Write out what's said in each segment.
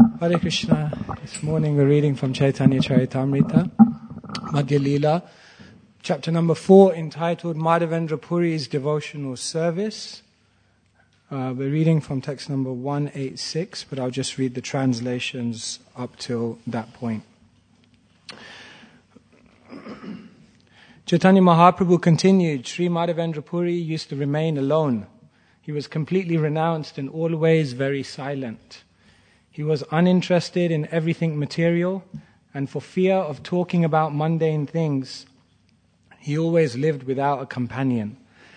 Hare Krishna. This morning we're reading from Chaitanya Charitamrita, Madhya Leela, chapter number 4, entitled Madhavendra Puri's Devotional Service. We're reading from text number 186, but I'll just read the translations up till that point. Chaitanya Mahaprabhu continued, Sri Madhavendra Puri used to remain alone. He was completely renounced and always very silent. He was uninterested in everything material, and for fear of talking about mundane things, he always lived without a companion.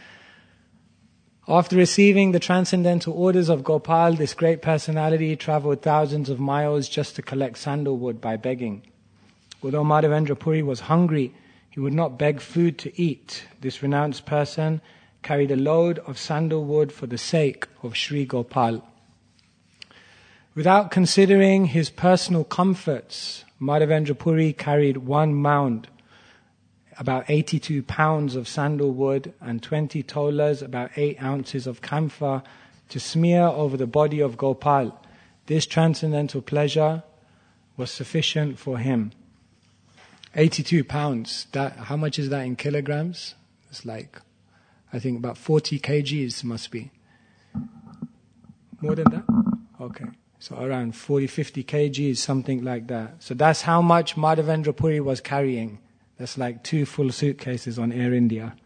After receiving the transcendental orders of Gopal, this great personality traveled thousands of miles just to collect sandalwood by begging. Although Madhavendra Puri was hungry, he would not beg food to eat. This renounced person carried a load of sandalwood for the sake of Sri Gopal. Without considering his personal comforts, Madhavendra Puri carried one mound, about 82 pounds of sandalwood, and 20 tolas, about 8 ounces of camphor, to smear over the body of Gopal. This transcendental pleasure was sufficient for him. 82 pounds, how much is that in kilograms? It's like, I think about 40 kgs must be. More than that? Okay. So around 40, 50 kgs, something like that. So that's how much Madhavendra Puri was carrying. That's like 2 full suitcases on Air India.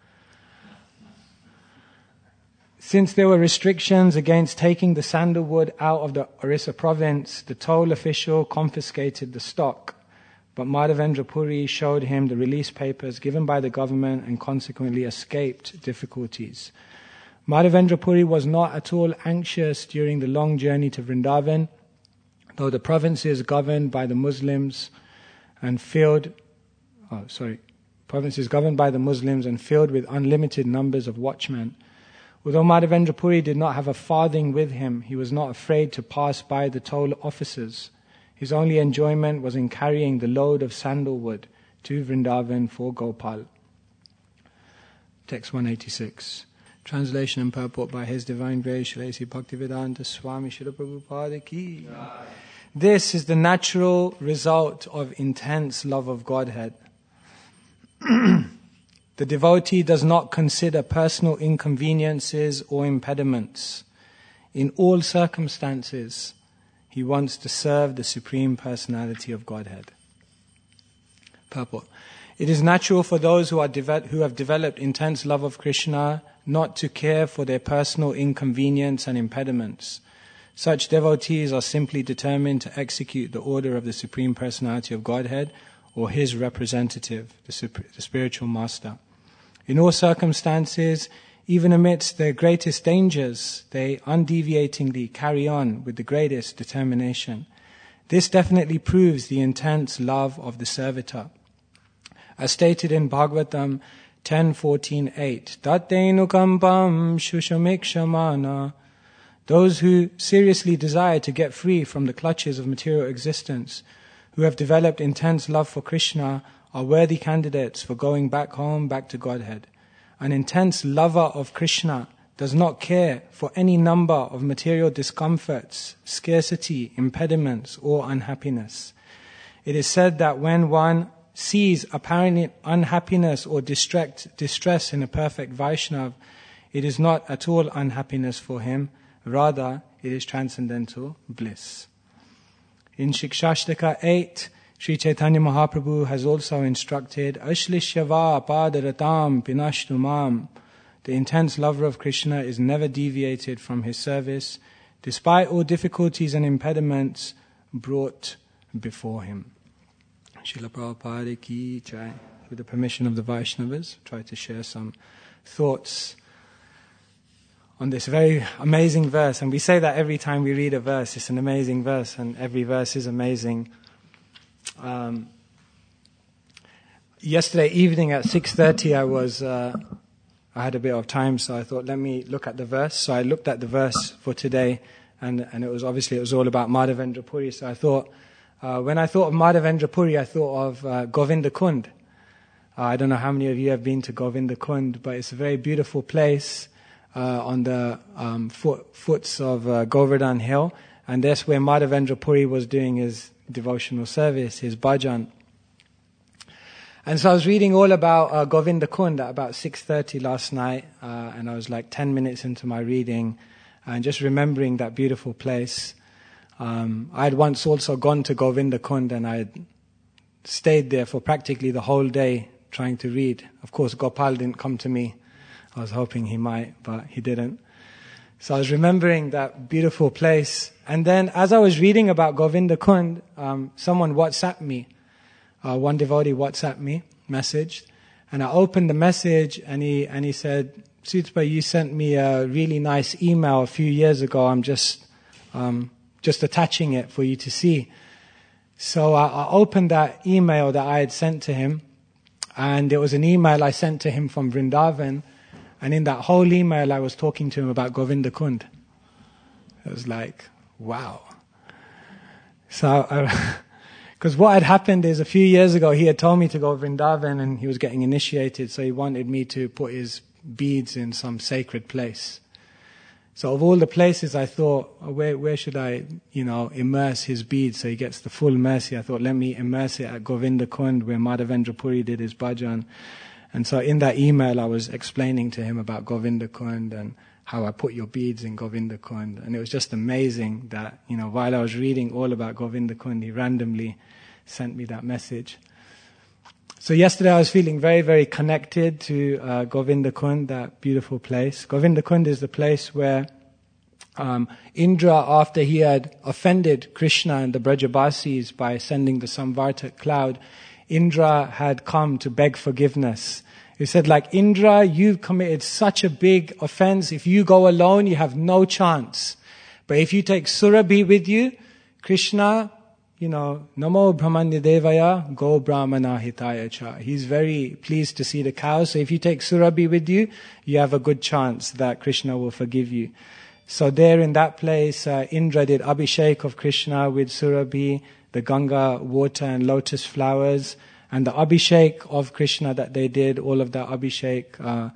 Since there were restrictions against taking the sandalwood out of the Orissa province, the toll official confiscated the stock. But Madhavendra Puri showed him the release papers given by the government and consequently escaped difficulties. Madhavendra Puri was not at all anxious during the long journey to Vrindavan, though the provinces governed by the Muslims and filled with unlimited numbers of watchmen. Although Madhavendra Puri did not have a farthing with him, he was not afraid to pass by the toll officers. His only enjoyment was in carrying the load of sandalwood to Vrindavan for Gopal. Text 186. Translation and purport by His Divine Grace, Srila A.C. Bhaktivedanta Swami Srila Prabhupada Ki. This is the natural result of intense love of Godhead. The devotee does not consider personal inconveniences or impediments. In all circumstances, he wants to serve the Supreme Personality of Godhead. Purport. It is natural for those who have developed intense love of Krishna not to care for their personal inconvenience and impediments. Such devotees are simply determined to execute the order of the Supreme Personality of Godhead or His representative, the spiritual master. In all circumstances, even amidst their greatest dangers, they undeviatingly carry on with the greatest determination. This definitely proves the intense love of the servitor. As stated in Bhagavatam 10.14.8, Tattainukampam shushamikṣamana. Those who seriously desire to get free from the clutches of material existence, who have developed intense love for Krishna, are worthy candidates for going back home, back to Godhead. An intense lover of Krishna does not care for any number of material discomforts, scarcity, impediments, or unhappiness. It is said that when one sees apparent unhappiness or distress in a perfect Vaishnav, it is not at all unhappiness for him, rather it is transcendental bliss. In Shikshashtaka 8, Sri Chaitanya Mahaprabhu has also instructed, Ashlishyava padaratam pinashtumam. The intense lover of Krishna is never deviated from his service, despite all difficulties and impediments brought before him. Srila Prabhupada Ki Jai. With the permission of the Vaishnavas, try to share some thoughts on this very amazing verse. And we say that every time we read a verse, it's an amazing verse, and every verse is amazing. Yesterday evening at 6:30, I had a bit of time, so I thought, let me look at the verse. So I looked at the verse for today, and it was all about Madhavendra Puri. So I thought, when I thought of Madhavendra Puri, I thought of Govinda Kund. I don't know how many of you have been to Govinda Kund, but it's a very beautiful place on the foots of Govardhan Hill. And that's where Madhavendra Puri was doing his devotional service, his bhajan. And so I was reading all about Govinda Kund at about 6:30 last night, and I was like 10 minutes into my reading, and just remembering that beautiful place. I had once also gone to Govinda Kund, and I had stayed there for practically the whole day trying to read. Of course, Gopal didn't come to me. I was hoping he might, but he didn't. So I was remembering that beautiful place. And then as I was reading about Govinda Kund, someone WhatsApped me. One devotee WhatsApped me, messaged. And I opened the message and he said, Sutapa, you sent me a really nice email a few years ago. I'm just attaching it for you to see. So I opened that email that I had sent to him. And it was an email I sent to him from Vrindavan. And in that whole email, I was talking to him about Govinda Kund. It was like, wow. So, because what had happened is a few years ago, he had told me to go to Vrindavan and he was getting initiated. So he wanted me to put his beads in some sacred place. So of all the places, I thought, where should I, immerse his beads so he gets the full mercy? I thought, let me immerse it at Govinda Kund where Madhavendra Puri did his bhajan. And so in that email, I was explaining to him about Govinda Kund and how I put your beads in Govinda Kund. And it was just amazing that, while I was reading all about Govinda Kund, he randomly sent me that message. So yesterday I was feeling very, very connected to Govinda Kund, that beautiful place. Govinda Kund is the place where Indra, after he had offended Krishna and the Brajabasis by sending the Samvartak cloud, Indra had come to beg forgiveness. He said, like, Indra, you've committed such a big offense. If you go alone, you have no chance. But if you take Surabhi with you, Krishna, Namo Brahmanya Devaya, Go Brahmana Hitaya Cha. He's very pleased to see the cows. So if you take Surabhi with you, you have a good chance that Krishna will forgive you. So there in that place, Indra did Abhishek of Krishna with Surabhi, the Ganga water and lotus flowers, and the Abhishek of Krishna that they did, all of that Abhishek,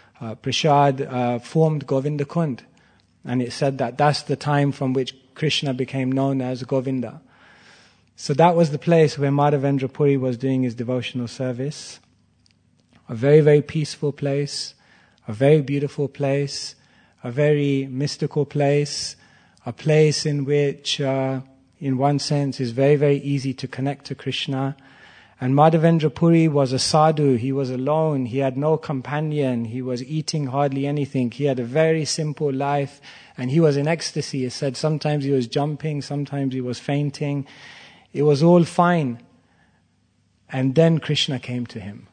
Prasad, formed Govinda Kund. And it said that that's the time from which Krishna became known as Govinda. So that was the place where Madhavendra Puri was doing his devotional service. A very, very peaceful place, a very beautiful place, a very mystical place, a place in which, in one sense, is very, very easy to connect to Krishna. And Madhavendra Puri was a sadhu. He was alone. He had no companion. He was eating hardly anything. He had a very simple life. And he was in ecstasy. It said sometimes he was jumping, sometimes he was fainting. It was all fine. And then Krishna came to him.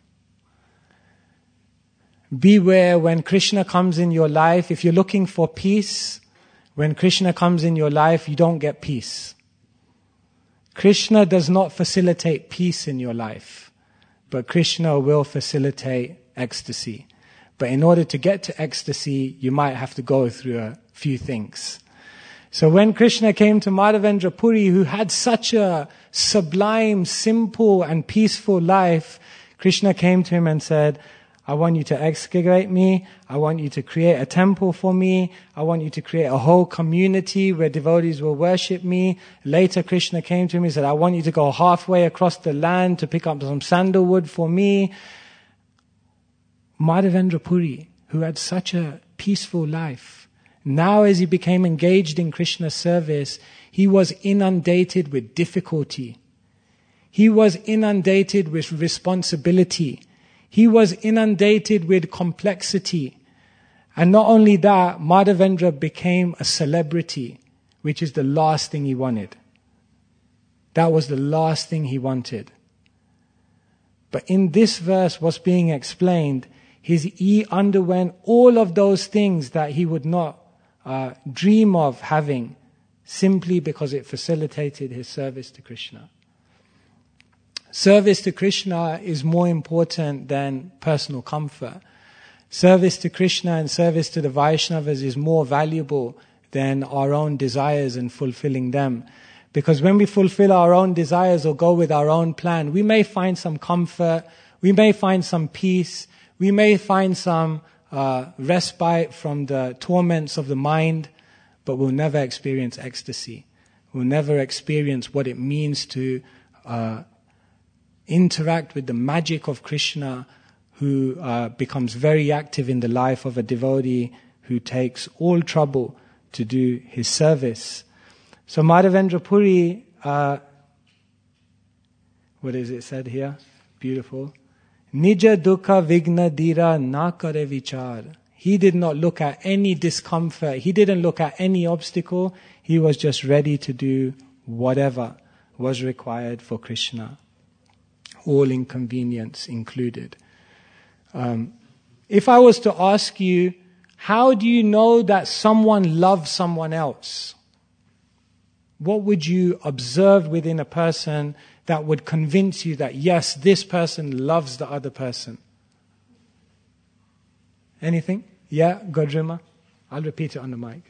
Beware when Krishna comes in your life. If you're looking for peace, when Krishna comes in your life, you don't get peace. Krishna does not facilitate peace in your life, but Krishna will facilitate ecstasy. But in order to get to ecstasy, you might have to go through a few things. So when Krishna came to Madhavendra Puri, who had such a sublime, simple and peaceful life, Krishna came to him and said, I want you to excavate me. I want you to create a temple for me. I want you to create a whole community where devotees will worship me. Later, Krishna came to me and said, I want you to go halfway across the land to pick up some sandalwood for me. Madhavendra Puri, who had such a peaceful life, now as he became engaged in Krishna's service, he was inundated with difficulty. He was inundated with responsibility. He was inundated with complexity. And not only that, Madhavendra became a celebrity, which is the last thing he wanted. That was the last thing he wanted. But in this verse, what's being explained, he underwent all of those things that he would not dream of having, simply because it facilitated his service to Krishna. Service to Krishna is more important than personal comfort. Service to Krishna and service to the Vaishnavas is more valuable than our own desires and fulfilling them. Because when we fulfill our own desires or go with our own plan, we may find some comfort, we may find some peace, we may find some respite from the torments of the mind. but will never experience ecstasy, will never experience what it means to interact with the magic of Krishna, who becomes very active in the life of a devotee who takes all trouble to do his service. So Madhavendra Puri, what is it said here? Beautiful. Nija dukkha vigna dira na kare vichar. He did not look at any discomfort. He didn't look at any obstacle. He was just ready to do whatever was required for Krishna. All inconvenience included. If I was to ask you, how do you know that someone loves someone else? What would you observe within a person that would convince you that, yes, this person loves the other person? Anything? Yeah, Godrima? I'll repeat it on the mic.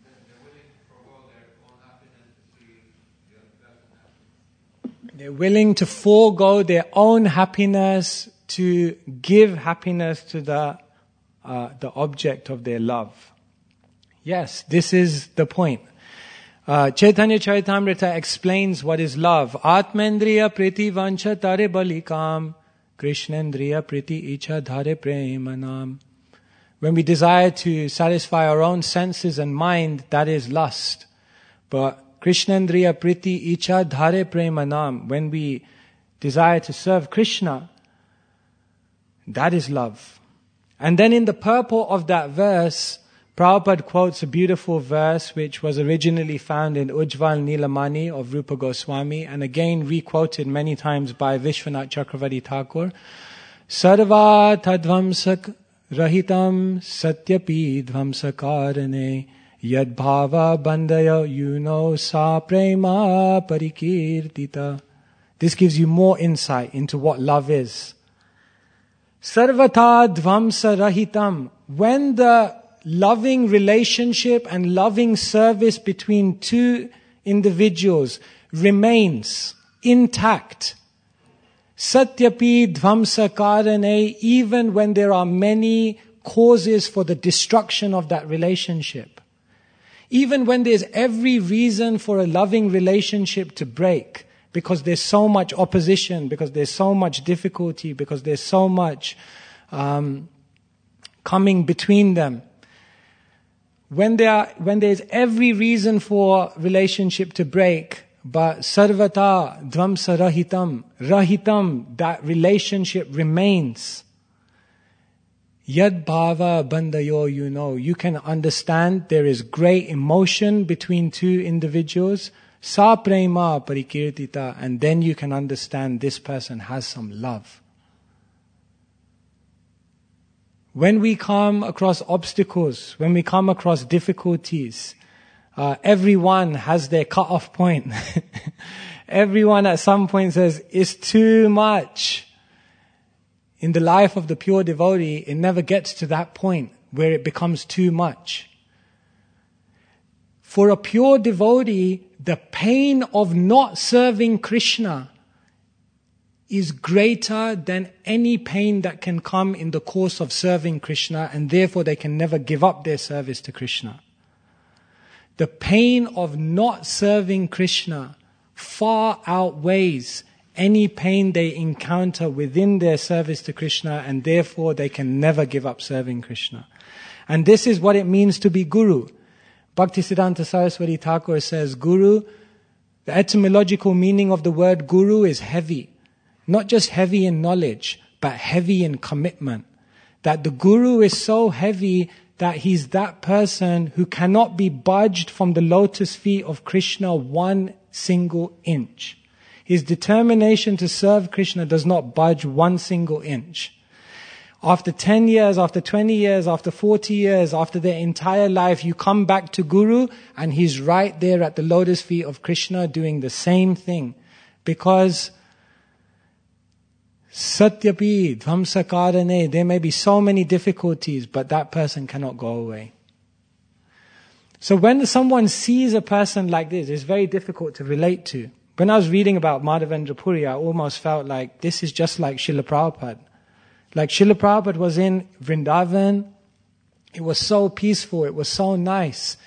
They're willing to forego their own happiness to give happiness to the object of their love. Yes, this is the point. Chaitanya Charitamrita explains what is love. Atmendriya priti vancha tare balikam, Krishnendriya priti icha dhare premanam. When we desire to satisfy our own senses and mind, that is lust. But Krishnendriya priti icha dhare premanam, when we desire to serve Krishna, that is love. And then in the purport of that verse, Prabhupada quotes a beautiful verse which was originally found in Ujjval Nilamani of Rupa Goswami and again re-quoted many times by Vishwanath Chakravarti Thakur. Sarva tadvamsak rahitam satyapi dvamsakarane yad bhava bandaya yuno sa prema parikirtita. This gives you more insight into what love is. Sarvata dvamsa rahitam. When the loving relationship and loving service between two individuals remains intact, satyapi dvamsa karane, even when there are many causes for the destruction of that relationship, even when there's every reason for a loving relationship to break, because there's so much opposition, because there's so much difficulty, because there's so much coming between them. When there's every reason for relationship to break, but sarvata dvamsa rahitam, that relationship remains. Yad bhava bandayo, you can understand there is great emotion between two individuals. Sa prema parikirtita, and then you can understand this person has some love. When we come across obstacles, when we come across difficulties, everyone has their cut-off point. Everyone at some point says, it's too much. In the life of the pure devotee, it never gets to that point where it becomes too much. For a pure devotee, the pain of not serving Krishna is greater than any pain that can come in the course of serving Krishna, and therefore they can never give up their service to Krishna. The pain of not serving Krishna far outweighs any pain they encounter within their service to Krishna, and therefore they can never give up serving Krishna. And this is what it means to be Guru. Bhaktisiddhanta Saraswati Thakur says, Guru, the etymological meaning of the word Guru is heavy. Not just heavy in knowledge, but heavy in commitment. That the Guru is so heavy that he's that person who cannot be budged from the lotus feet of Krishna 1 single inch. His determination to serve Krishna does not budge 1 single inch. After 10 years, after 20 years, after 40 years, after their entire life, you come back to Guru and he's right there at the lotus feet of Krishna doing the same thing. Because Satyapi dvamsa karane, there may be so many difficulties, but that person cannot go away. So when someone sees a person like this, it's very difficult to relate to. When I was reading about Madhavendra Puri, I almost felt like this is just like Srila Prabhupada. Like Srila Prabhupada was in Vrindavan, it was so peaceful, it was so nice.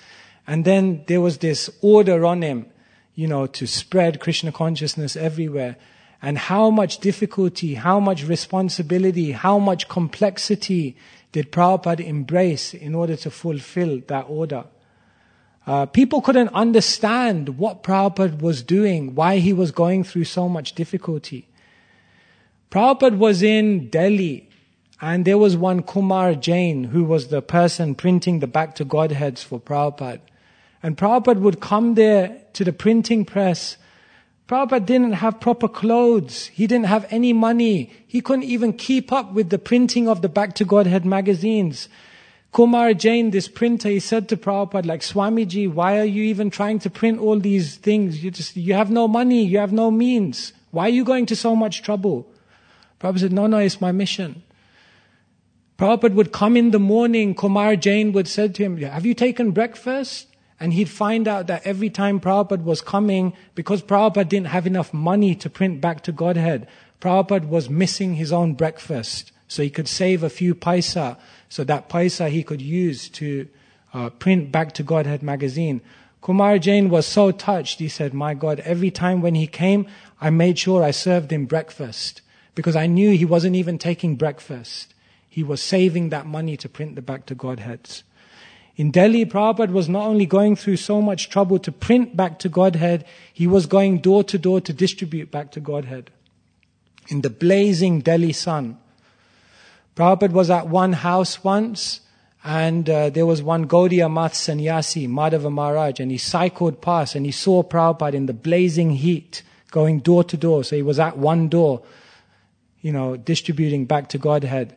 And then there was this order on him, to spread Krishna consciousness everywhere. And how much difficulty, how much responsibility, how much complexity did Prabhupada embrace in order to fulfill that order? People couldn't understand what Prabhupada was doing, why he was going through so much difficulty. Prabhupada was in Delhi, and there was one Kumar Jain who was the person printing the Back to Godheads for Prabhupada. And Prabhupada would come there to the printing press. Prabhupada didn't have proper clothes. He didn't have any money. He couldn't even keep up with the printing of the Back to Godhead magazines. Kumar Jain, this printer, he said to Prabhupada, Swamiji, why are you even trying to print all these things? You have no money, you have no means. Why are you going to so much trouble? Prabhupada said, no, it's my mission. Prabhupada would come in the morning, Kumar Jain would say to him, have you taken breakfast? And he'd find out that every time Prabhupada was coming, because Prabhupada didn't have enough money to print Back to Godhead, Prabhupada was missing his own breakfast. So he could save a few paisa, so that paisa he could use to print Back to Godhead magazine. Kumar Jain was so touched, he said, my God, every time when he came, I made sure I served him breakfast. Because I knew he wasn't even taking breakfast. He was saving that money to print the Back to Godheads. In Delhi, Prabhupada was not only going through so much trouble to print Back to Godhead, he was going door to door to distribute Back to Godhead. In the blazing Delhi sun. Prabhupada was at one house once, and there was one Gaudiya Math sannyasi, Madhava Maharaj, and he cycled past and he saw Prabhupada in the blazing heat going door to door. So he was at one door, distributing Back to Godhead.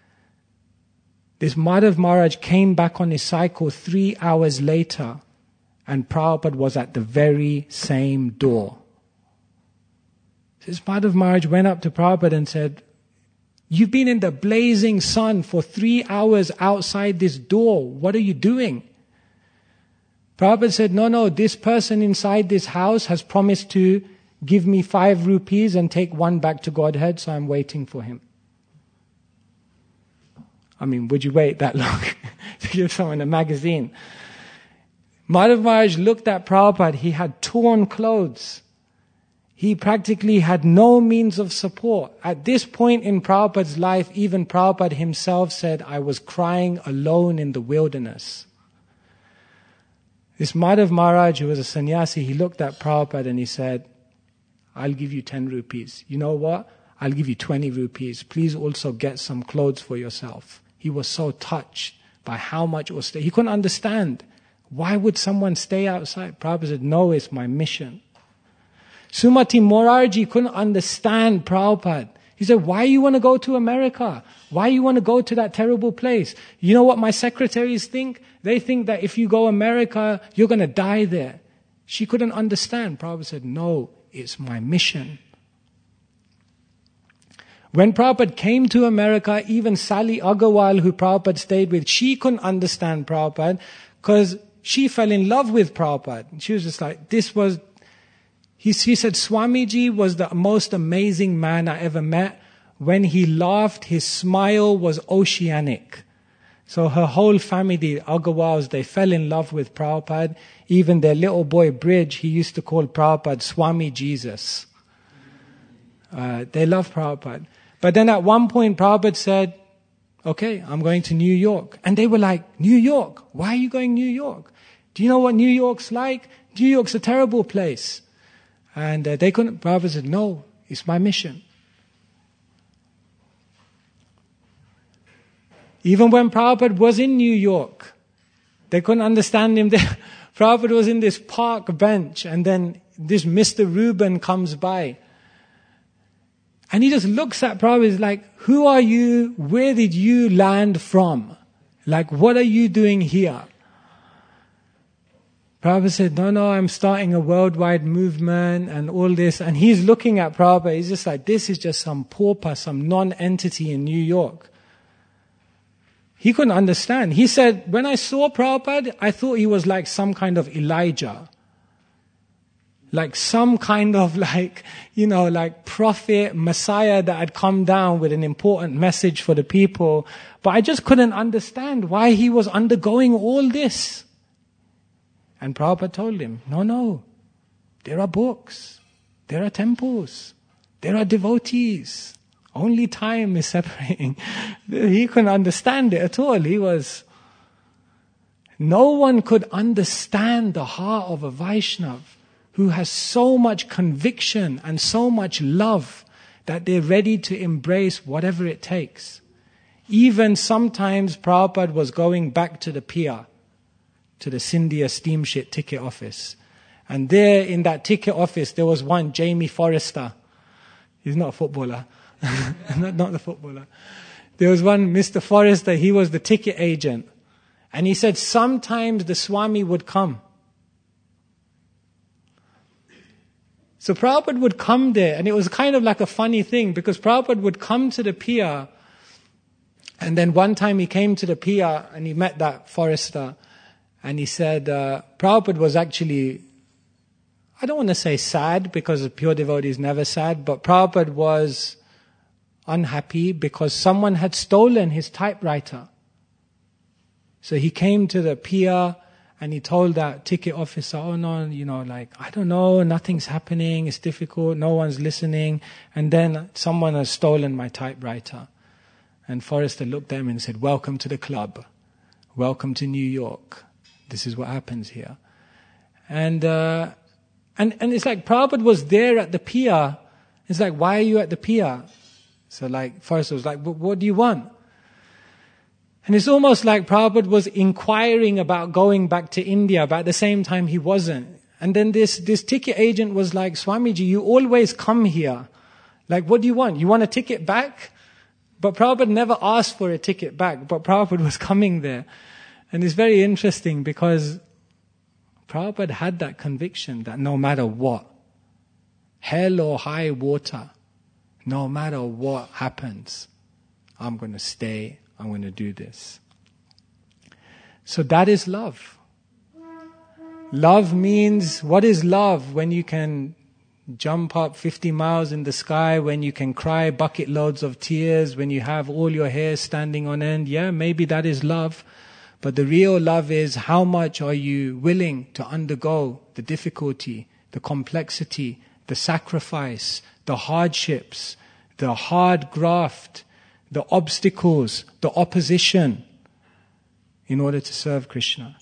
This Madhav Maharaj came back on his cycle 3 hours later, and Prabhupada was at the very same door. This Madhav Maharaj went up to Prabhupada and said, you've been in the blazing sun for 3 hours outside this door. What are you doing? Prabhupada said, no, this person inside this house has promised to give me 5 rupees and take one Back to Godhead, so I'm waiting for him. Would you wait that long to give someone a magazine? Madhav Maharaj looked at Prabhupada. He had torn clothes. He practically had no means of support. At this point in Prabhupada's life, even Prabhupada himself said, I was crying alone in the wilderness. This Madhav Maharaj, who was a sannyasi, he looked at Prabhupada and he said, I'll give you 10 rupees. You know what? I'll give you 20 rupees. Please also get some clothes for yourself. He was so touched by how much it was. He couldn't understand. Why would someone stay outside? Prabhupada said, no, it's my mission. Sumati Morarji couldn't understand Prabhupada. He said, why you want to go to America? Why you want to go to that terrible place? You know what my secretaries think? They think that if you go America, you're going to die there. She couldn't understand. Prabhupada said, no, it's my mission. When Prabhupada came to America, even Sally Agarwal, who Prabhupada stayed with, she couldn't understand Prabhupada because she fell in love with Prabhupada. She was just like, he said, Swamiji was the most amazing man I ever met. When he laughed, his smile was oceanic. So her whole family, the Agarwals, they fell in love with Prabhupada. Even their little boy, Bridge, he used to call Prabhupada Swami Jesus. They love Prabhupada. But then at one point, Prabhupada said, okay, I'm going to New York. And they were like, New York? Why are you going New York? Do you know what New York's like? New York's a terrible place. And they couldn't. Prabhupada said, no, it's my mission. Even when Prabhupada was in New York, they couldn't understand him there. Prabhupada was in this park bench, and then this Mr. Reuben comes by. And he just looks at Prabhupada, he's like, who are you? Where did you land from? What are you doing here? Prabhupada said, no, I'm starting a worldwide movement and all this. And he's looking at Prabhupada, he's just like, this is just some pauper, some non-entity in New York. He couldn't understand. He said, when I saw Prabhupada, I thought he was like some kind of Elijah. Like some kind of prophet, Messiah that had come down with an important message for the people. But I just couldn't understand why he was undergoing all this. And Prabhupada told him, no, there are books, there are temples, there are devotees. Only time is separating. He couldn't understand it at all. No one could understand the heart of a Vaishnav who has so much conviction and so much love that they're ready to embrace whatever it takes. Even sometimes Prabhupada was going back to the pier, to the Scindia steamship ticket office. And there in that ticket office, there was one, Jamie Forrester. He's not a footballer. not the footballer. There was one, Mr. Forrester, he was the ticket agent. And he said sometimes the Swami would come. So Prabhupada would come there, and it was kind of like a funny thing, because Prabhupada would come to the pier, and then one time he came to the pier and he met that Forrester, and he said, Prabhupada was actually, I don't want to say sad, because a pure devotee is never sad, but Prabhupada was unhappy because someone had stolen his typewriter. So he came to the pier and he told that ticket officer, oh no, I don't know, nothing's happening, it's difficult, no one's listening. And then someone has stolen my typewriter. And Forrester looked at him and said, welcome to the club. Welcome to New York. This is what happens here. And it's like Prabhupada was there at the pier. It's like, why are you at the pier? So Forrester was like, what do you want? And it's almost like Prabhupada was inquiring about going back to India, but at the same time he wasn't. And then this ticket agent was like, Swamiji, you always come here. What do you want? You want a ticket back? But Prabhupada never asked for a ticket back, but Prabhupada was coming there. And it's very interesting because Prabhupada had that conviction that no matter what, hell or high water, no matter what happens, I'm going to stay. I'm going to do this. So that is love. Love means, what is love? When you can jump up 50 miles in the sky, when you can cry bucket loads of tears, when you have all your hair standing on end. Yeah, maybe that is love. But the real love is, how much are you willing to undergo the difficulty, the complexity, the sacrifice, the hardships, the hard graft, the obstacles, the opposition, in order to serve Krishna.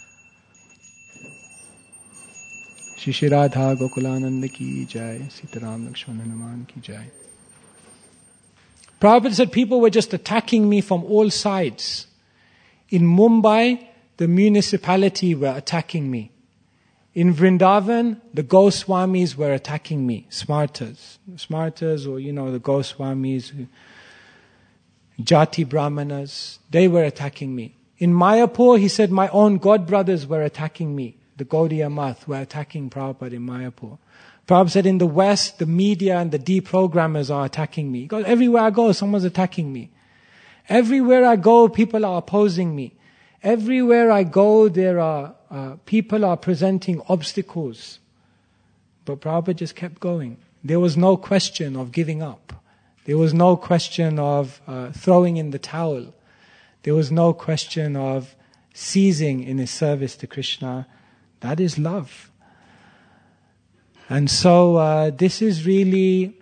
Shri Shri Radha Gokulananda ki jai, Sitaram Lakshmana Hanuman ki jai. Prabhupada said people were just attacking me from all sides. In Mumbai, the municipality were attacking me. In Vrindavan, the Goswamis were attacking me. Smartas or the Goswamis, Jati Brahmanas, they were attacking me. In Mayapur, he said my own god brothers were attacking me. The Gaudiya Math were attacking Prabhupada in Mayapur. Prabhupada said in the West, the media and the deprogrammers are attacking me. He goes, everywhere I go, someone's attacking me. Everywhere I go, people are opposing me. Everywhere I go, there are people are presenting obstacles. But Prabhupada just kept going. There was no question of giving up. There was no question of throwing in the towel. There was no question of ceasing in his service to Krishna. That is love. And so this is really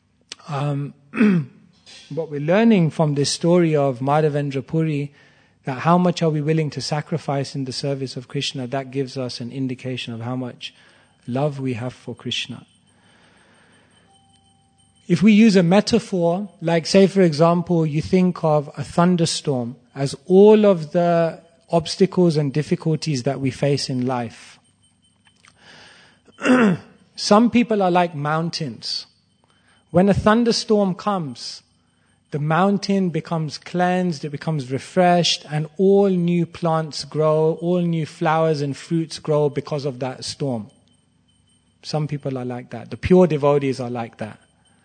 what we're learning from this story of Madhavendra Puri, that how much are we willing to sacrifice in the service of Krishna. That gives us an indication of how much love we have for Krishna. If we use a metaphor, like say for example, you think of a thunderstorm as all of the obstacles and difficulties that we face in life. Some people are like mountains. When a thunderstorm comes, the mountain becomes cleansed, it becomes refreshed, and all new plants grow, all new flowers and fruits grow because of that storm. Some people are like that. The pure devotees are like that.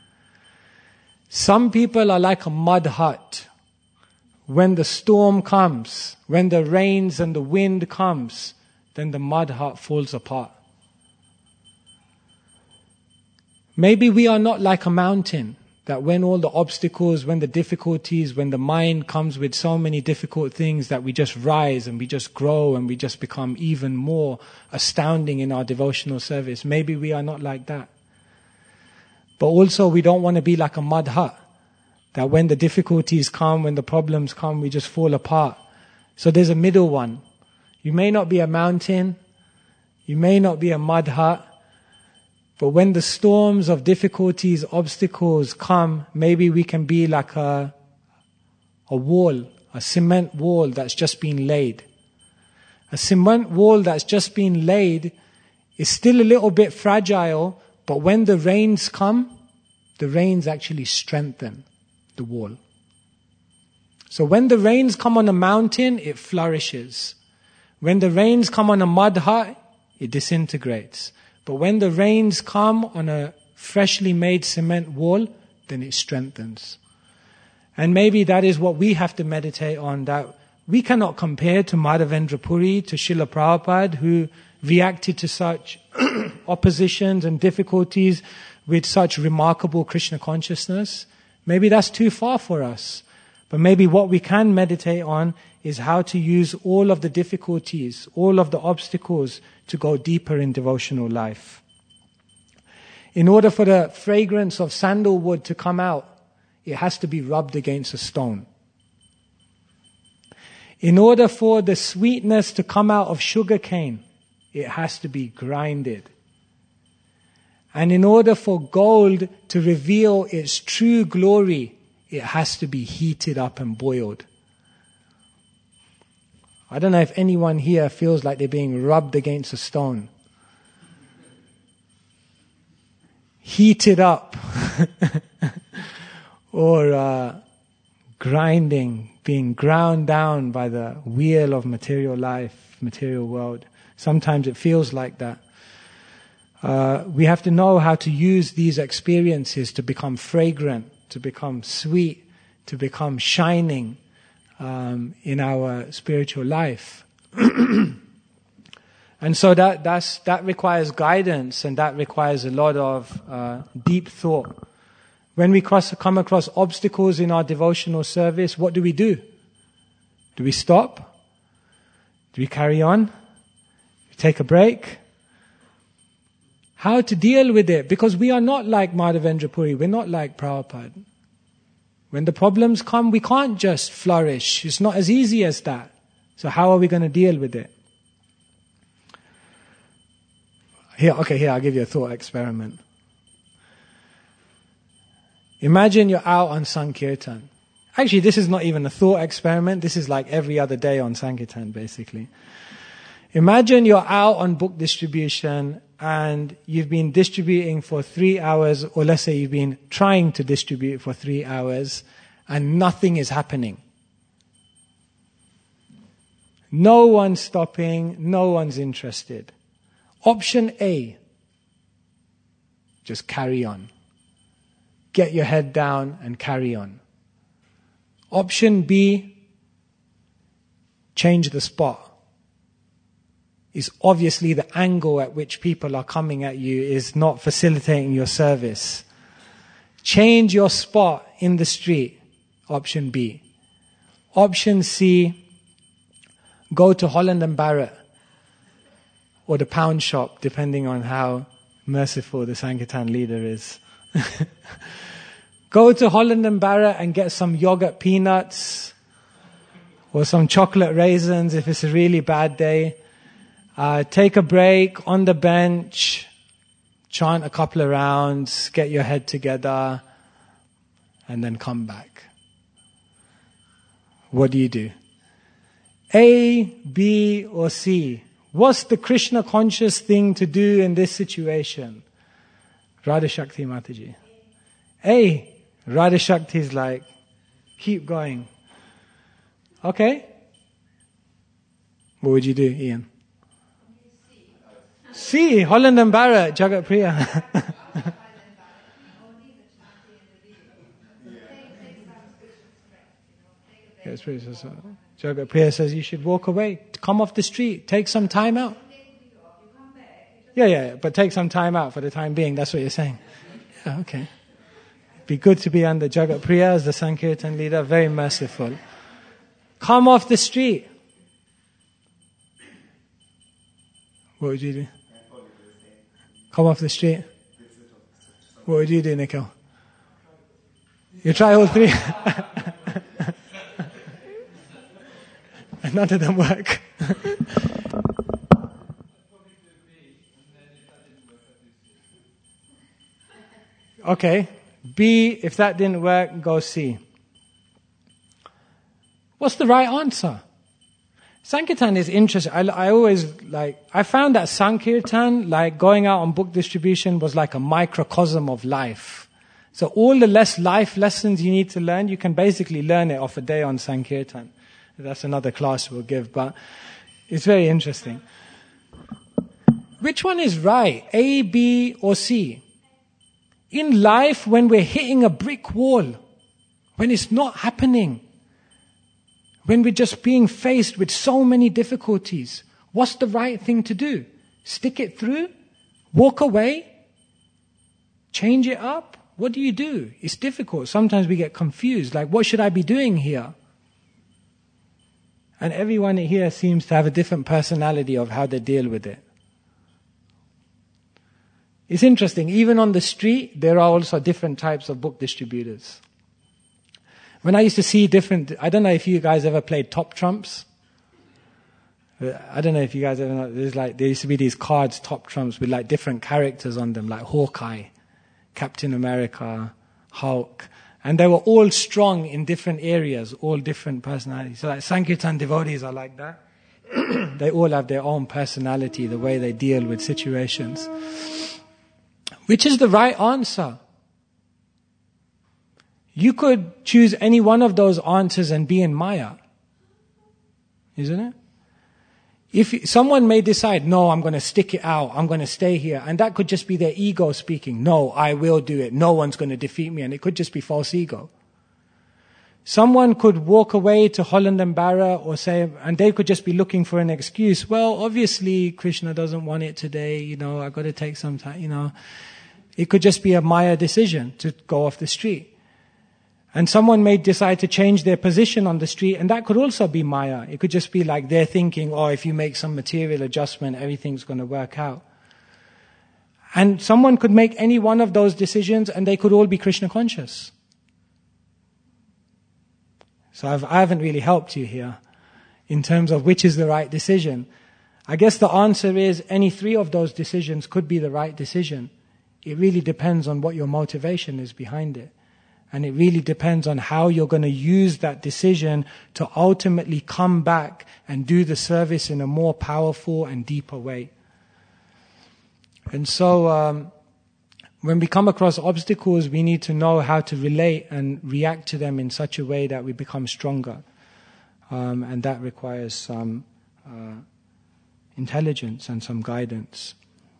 Some people are like a mud hut. When the storm comes, when the rains and the wind comes, then the mud hut falls apart. Maybe we are not like a mountain. That when all the obstacles, when the difficulties, when the mind comes with so many difficult things, that we just rise and we just grow and we just become even more astounding in our devotional service. Maybe we are not like that. But also we don't want to be like a mud hut. That when the difficulties come, when the problems come, we just fall apart. So there's a middle one. You may not be a mountain. You may not be a mud hut. But when the storms of difficulties, obstacles come, maybe we can be like a wall, a cement wall that's just been laid. A cement wall that's just been laid is still a little bit fragile, but when the rains come, the rains actually strengthen the wall. So when the rains come on a mountain, it flourishes. When the rains come on a mud hut, it disintegrates. But when the rains come on a freshly made cement wall, then it strengthens. And maybe that is what we have to meditate on, that we cannot compare to Madhavendra Puri, to Srila Prabhupada, who reacted to such oppositions and difficulties with such remarkable Krishna consciousness. Maybe that's too far for us. But maybe what we can meditate on is how to use all of the difficulties, all of the obstacles to go deeper in devotional life. In order for the fragrance of sandalwood to come out, it has to be rubbed against a stone. In order for the sweetness to come out of sugar cane, it has to be grinded. And in order for gold to reveal its true glory, it has to be heated up and boiled. I don't know if anyone here feels like they're being rubbed against a stone. Heated up. Or grinding, being ground down by the wheel of material life, material world. Sometimes it feels like that. We have to know how to use these experiences to become fragrant, to become sweet, to become shining in our spiritual life. And so that requires guidance, and that requires a lot of deep thought. When we come across obstacles in our devotional service, what do we do? Do we stop? Do we carry on? Do we take a break? How to deal with it? Because we are not like Madhavendra Puri, we're not like Prabhupada. When the problems come, we can't just flourish. It's not as easy as that. So how are we going to deal with it? Here, I'll give you a thought experiment. Imagine you're out on Sankirtan. Actually, this is not even a thought experiment. This is like every other day on Sankirtan, basically. Imagine you're out on book distribution and you've been distributing for 3 hours, or let's say you've been trying to distribute for 3 hours, and nothing is happening. No one's stopping, no one's interested. Option A, just carry on. Get your head down and carry on. Option B, change the spot. Is obviously the angle at which people are coming at you is not facilitating your service. Change your spot in the street. Option B. Option C, go to Holland and Barrett or the pound shop, depending on how merciful the Sankirtan leader is. Go to Holland and Barrett and get some yogurt peanuts or some chocolate raisins if it's a really bad day. Take a break on the bench, chant a couple of rounds, get your head together, and then come back. What do you do? A, B, or C? What's the Krishna conscious thing to do in this situation? Radha Shakti Mataji. A. Radha Shakti is like, keep going. Okay? What would you do, Ian? C. Holland and Barrett, Jagat Priya. Yes, Jagat Priya says you should walk away, come off the street, take some time out. Yeah, but take some time out for the time being. That's what you're saying. Yeah, okay. Be good to be under Jagat Priya as the Sankirtan leader, very merciful. Come off the street. What would you do? Come off the street. What would you do, Nikhil? You try all three. And none of them work. Okay. B, if that didn't work, go C. What's the right answer? Sankirtan is interesting. I found that Sankirtan, like going out on book distribution, was like a microcosm of life. So all the life lessons you need to learn, you can basically learn it off a day on Sankirtan. That's another class we'll give, but it's very interesting. Which one is right? A, B, or C? In life, when we're hitting a brick wall, when it's not happening, when we're just being faced with so many difficulties, what's the right thing to do? Stick it through? Walk away? Change it up? What do you do? It's difficult. Sometimes we get confused. Like, what should I be doing here? And everyone here seems to have a different personality of how they deal with it. It's interesting. Even on the street, there are also different types of book distributors. When I used to see I don't know if you guys ever played Top Trumps. I don't know if you guys ever know. There used to be these cards, Top Trumps, with like different characters on them, like Hawkeye, Captain America, Hulk. And they were all strong in different areas, all different personalities. So like Sankirtan devotees are like that. They all have their own personality, the way they deal with situations. Which is the right answer? You could choose any one of those answers and be in Maya. Isn't it? If someone may decide, no, I'm going to stick it out, I'm going to stay here, and that could just be their ego speaking, no, I will do it, no one's going to defeat me, and it could just be false ego. Someone could walk away to Holland and Barra or say, and they could just be looking for an excuse, well, obviously Krishna doesn't want it today, I've got to take some time, It could just be a Maya decision to go off the street. And someone may decide to change their position on the street, and that could also be Maya. It could just be like they're thinking, if you make some material adjustment, everything's going to work out. And someone could make any one of those decisions, and they could all be Krishna conscious. So I haven't really helped you here in terms of which is the right decision. I guess the answer is any three of those decisions could be the right decision. It really depends on what your motivation is behind it. And it really depends on how you're going to use that decision to ultimately come back and do the service in a more powerful and deeper way. And so when we come across obstacles, we need to know how to relate and react to them in such a way that we become stronger. And that requires some intelligence and some guidance.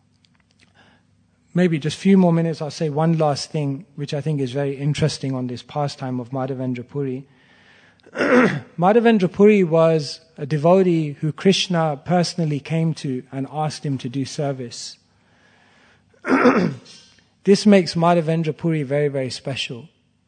Maybe just a few more minutes, I'll say one last thing, which I think is very interesting on this pastime of Madhavendra Puri. Madhavendra Puri was a devotee who Krishna personally came to and asked him to do service. This makes Madhavendra Puri very, very special.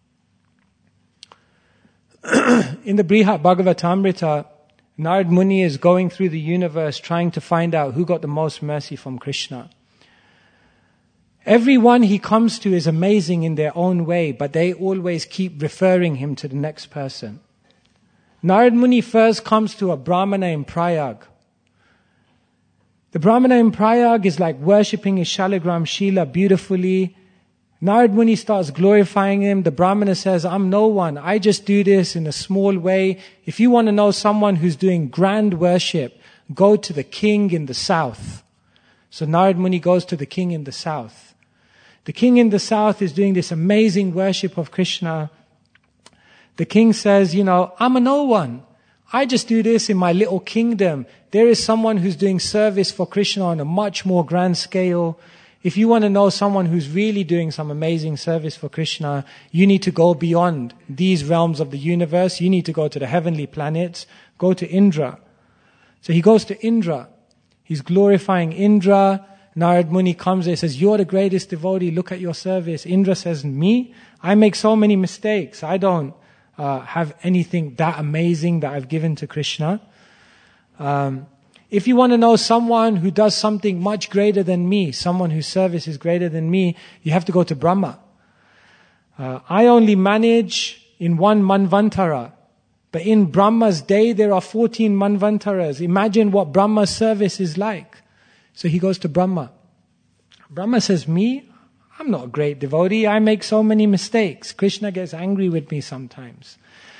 In the Brihat Bhagavatamrita, Narad Muni is going through the universe trying to find out who got the most mercy from Krishna. Everyone he comes to is amazing in their own way, but they always keep referring him to the next person. Narad Muni first comes to a Brahmana in Prayag. The Brahmana in Prayag is like worshipping his Shalagram Shila beautifully. Narad Muni starts glorifying him. The Brahmana says, I'm no one. I just do this in a small way. If you want to know someone who's doing grand worship, go to the king in the south. So Narad Muni goes to the king in the south. The king in the south is doing this amazing worship of Krishna. The king says, I'm a no one. I just do this in my little kingdom. There is someone who's doing service for Krishna on a much more grand scale. If you want to know someone who's really doing some amazing service for Krishna, you need to go beyond these realms of the universe. You need to go to the heavenly planets. Go to Indra. So he goes to Indra. He's glorifying Indra. Narad Muni comes there and says, you're the greatest devotee, look at your service. Indra says, me? I make so many mistakes. I don't have anything that amazing that I've given to Krishna. If you want to know someone who does something much greater than me, someone whose service is greater than me, you have to go to Brahma. I only manage in one Manvantara. But in Brahma's day, there are 14 Manvantaras. Imagine what Brahma's service is like. So he goes to Brahma. Brahma says, me? I'm not a great devotee. I make so many mistakes. Krishna gets angry with me sometimes.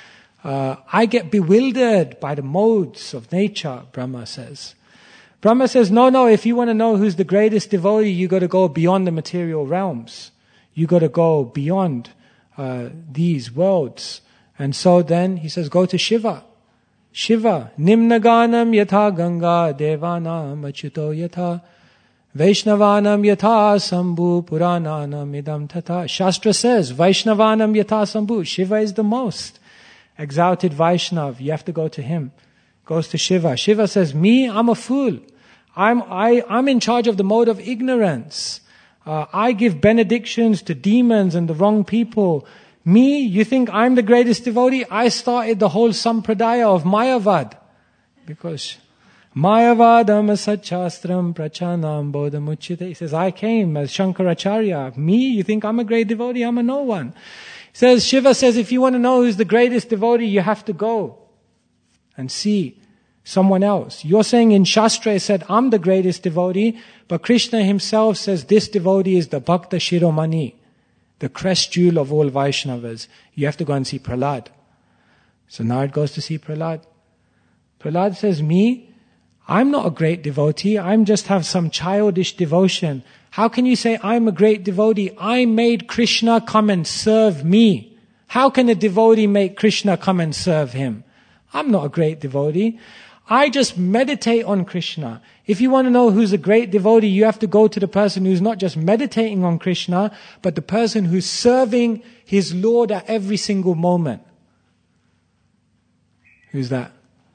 I get bewildered by the modes of nature, Brahma says. Brahma says, no, if you want to know who's the greatest devotee, you got to go beyond the material realms. You got to go beyond these worlds. And so then he says, go to Shiva. Shiva, Nimnaganam yatha Ganga, Devanam achyuto yatha, Vaishnavanam yatha Sambhu, Purananam idam tata. Shastra says, Vaishnavanam yatha Sambhu. Shiva is the most exalted Vaishnav. You have to go to him. Goes to Shiva. Shiva says, me, I'm a fool. I'm in charge of the mode of ignorance. I give benedictions to demons and the wrong people. Me, you think I'm the greatest devotee? I started the whole sampradaya of Mayavad. Because Mayavadam asachastram prachanam bodhamuchyate. He says, I came as Shankaracharya. Me, you think I'm a great devotee? I'm a no one. He says, Shiva says, if you want to know who's the greatest devotee, you have to go and see someone else. You're saying in Shastra it said, I'm the greatest devotee, but Krishna himself says this devotee is the Bhakta Shiromani, the crest jewel of all Vaishnavas. You have to go and see Prahlad. So Narad goes to see Prahlad. Prahlad says, me, I'm not a great devotee. I just have some childish devotion. How can you say I'm a great devotee? I made Krishna come and serve me. How can a devotee make Krishna come and serve him? I'm not a great devotee. I just meditate on Krishna. If you want to know who's a great devotee, you have to go to the person who's not just meditating on Krishna, but the person who's serving his Lord at every single moment. Who's that?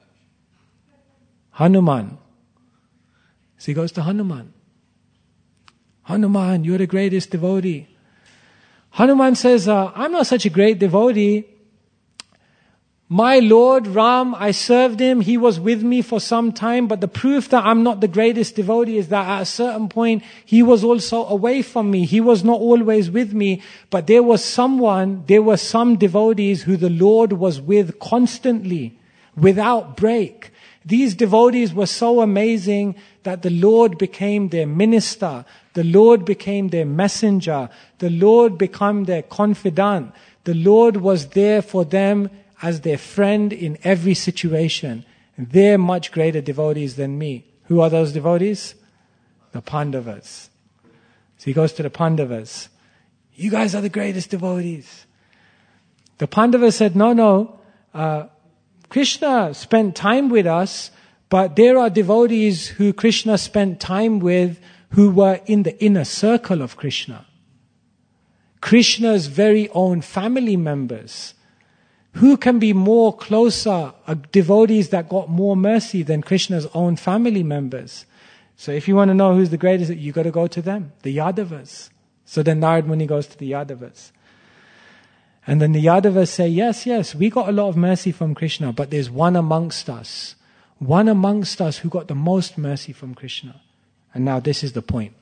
Hanuman. So he goes to Hanuman. Hanuman, you're the greatest devotee. Hanuman says, I'm not such a great devotee. My Lord Ram, I served him. He was with me for some time. But the proof that I'm not the greatest devotee is that at a certain point, he was also away from me. He was not always with me. But there were some devotees who the Lord was with constantly, without break. These devotees were so amazing that the Lord became their minister. The Lord became their messenger. The Lord became their confidant. The Lord was there for them as their friend in every situation. And they're much greater devotees than me. Who are those devotees? The Pandavas. So he goes to the Pandavas. You guys are the greatest devotees. The Pandavas said, no, Krishna spent time with us, but there are devotees who Krishna spent time with who were in the inner circle of Krishna. Krishna's very own family members. Who can be more closer, devotees that got more mercy than Krishna's own family members? So if you want to know who's the greatest, you got to go to them, the Yadavas. So then Narad Muni goes to the Yadavas. And then the Yadavas say, yes, we got a lot of mercy from Krishna, but there's one amongst us who got the most mercy from Krishna. And now this is the point.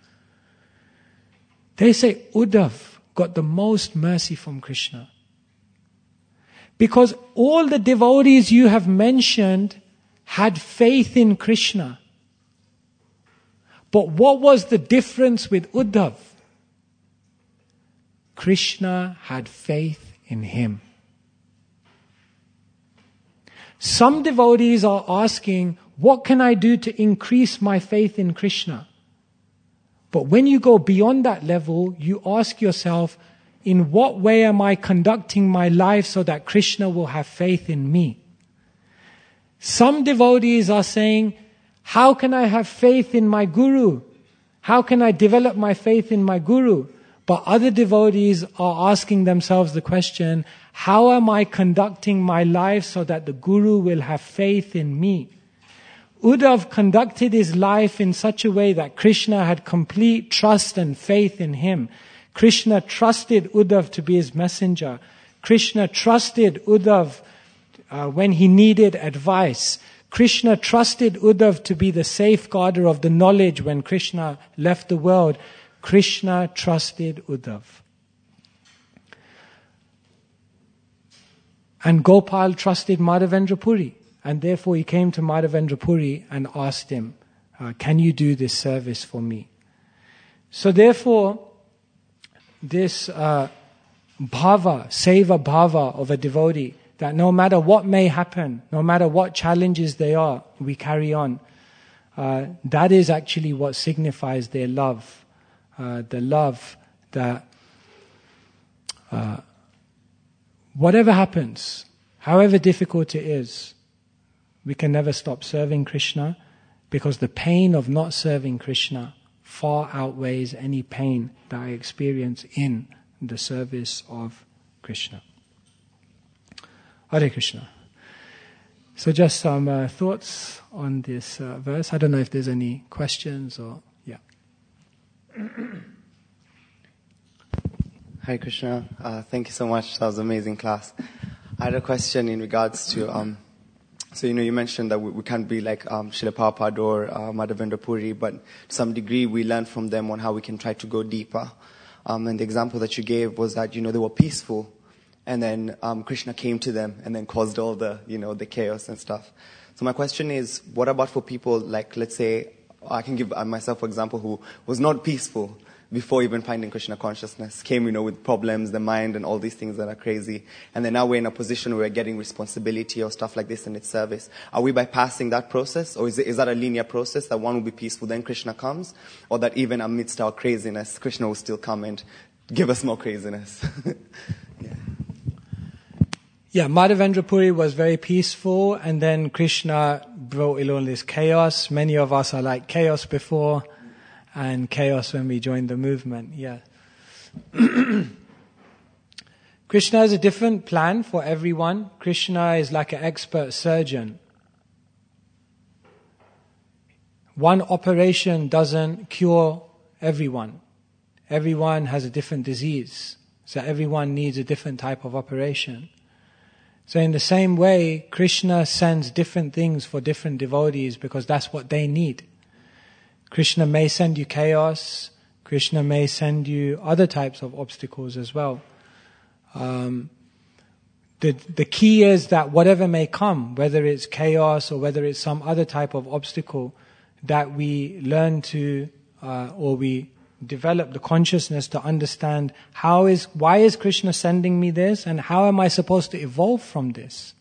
They say Uddhav got the most mercy from Krishna. Because all the devotees you have mentioned had faith in Krishna. But what was the difference with Uddhav? Krishna had faith in him. Some devotees are asking, what can I do to increase my faith in Krishna? But when you go beyond that level, you ask yourself, in what way am I conducting my life so that Krishna will have faith in me? Some devotees are saying, how can I have faith in my Guru? How can I develop my faith in my Guru? But other devotees are asking themselves the question, how am I conducting my life so that the Guru will have faith in me? Uddhav conducted his life in such a way that Krishna had complete trust and faith in him. Krishna trusted Uddhav to be his messenger. Krishna trusted Uddhav when he needed advice. Krishna trusted Uddhav to be the safeguarder of the knowledge when Krishna left the world. Krishna trusted Uddhav. And Gopal trusted Madhavendra Puri. And therefore he came to Madhavendra Puri and asked him, can you do this service for me? So therefore, this bhava, seva bhava of a devotee, that no matter what may happen, no matter what challenges they are, we carry on. That is actually what signifies their love. The love that whatever happens, however difficult it is, we can never stop serving Krishna, because the pain of not serving Krishna far outweighs any pain that I experience in the service of Krishna. Hare Krishna. So just some thoughts on this verse. I don't know if there's any questions or, yeah. Hare Krishna. Thank you so much. That was an amazing class. I had a question in regards to, so you mentioned that we can't be like Srila Prabhupada or Madhavendra Puri, but to some degree we learn from them on how we can try to go deeper. And the example that you gave was that, they were peaceful. And then Krishna came to them and then caused all the, the chaos and stuff. So my question is, what about for people like, let's say, I can give myself, for example, who was not peaceful before even finding Krishna consciousness, came, with problems, the mind and all these things that are crazy. And then now we're in a position where we're getting responsibility or stuff like this in its service. Are we bypassing that process? Or is that a linear process that one will be peaceful, then Krishna comes? Or that even amidst our craziness, Krishna will still come and give us more craziness? Yeah, Madhavendra Puri was very peaceful, and then Krishna brought all this chaos. Many of us are like chaos before, and chaos when we joined the movement, yeah. Krishna has a different plan for everyone. Krishna is like an expert surgeon. One operation doesn't cure everyone. Everyone has a different disease, so everyone needs a different type of operation. So in the same way, Krishna sends different things for different devotees because that's what they need. Krishna may send you chaos. Krishna may send you other types of obstacles as well. The key is that whatever may come, whether it's chaos or whether it's some other type of obstacle, that we learn to, or we develop the consciousness to understand why is Krishna sending me this, and how am I supposed to evolve from this?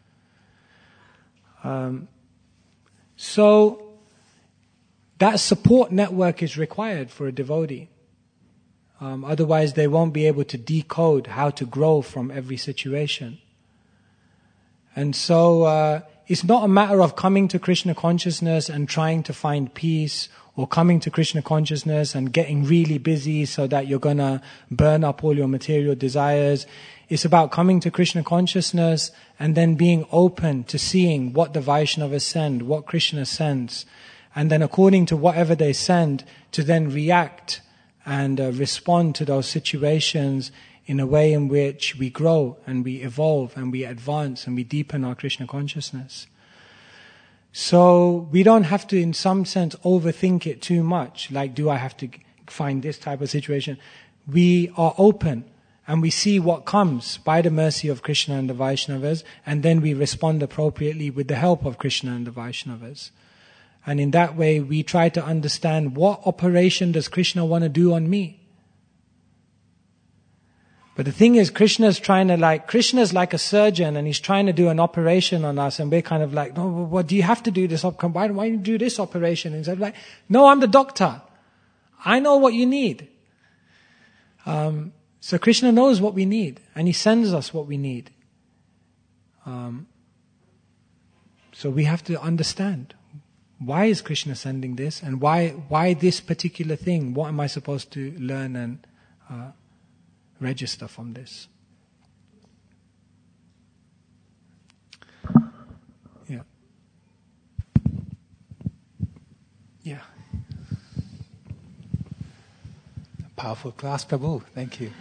So that support network is required for a devotee. Otherwise they won't be able to decode how to grow from every situation. And so it's not a matter of coming to Krishna consciousness and trying to find peace, or coming to Krishna consciousness and getting really busy so that you're going to burn up all your material desires. It's about coming to Krishna consciousness and then being open to seeing what the Vaishnavas send, what Krishna sends. And then according to whatever they send, to then react and respond to those situations in a way in which we grow and we evolve and we advance and we deepen our Krishna consciousness. So we don't have to, in some sense, overthink it too much. Like, do I have to find this type of situation? We are open and we see what comes by the mercy of Krishna and the Vaishnavas, and then we respond appropriately with the help of Krishna and the Vaishnavas. And in that way, we try to understand what operation does Krishna want to do on me. But the thing is, Krishna's like a surgeon, and he's trying to do an operation on us, and we're kind of like, no, what do you have to do this? Why do you do this operation? And he's like, no, I'm the doctor. I know what you need. So Krishna knows what we need, and he sends us what we need. So we have to understand, why is Krishna sending this, and why this particular thing? What am I supposed to learn and register from this? Yeah. Yeah. Powerful class, Prabhu. Thank you.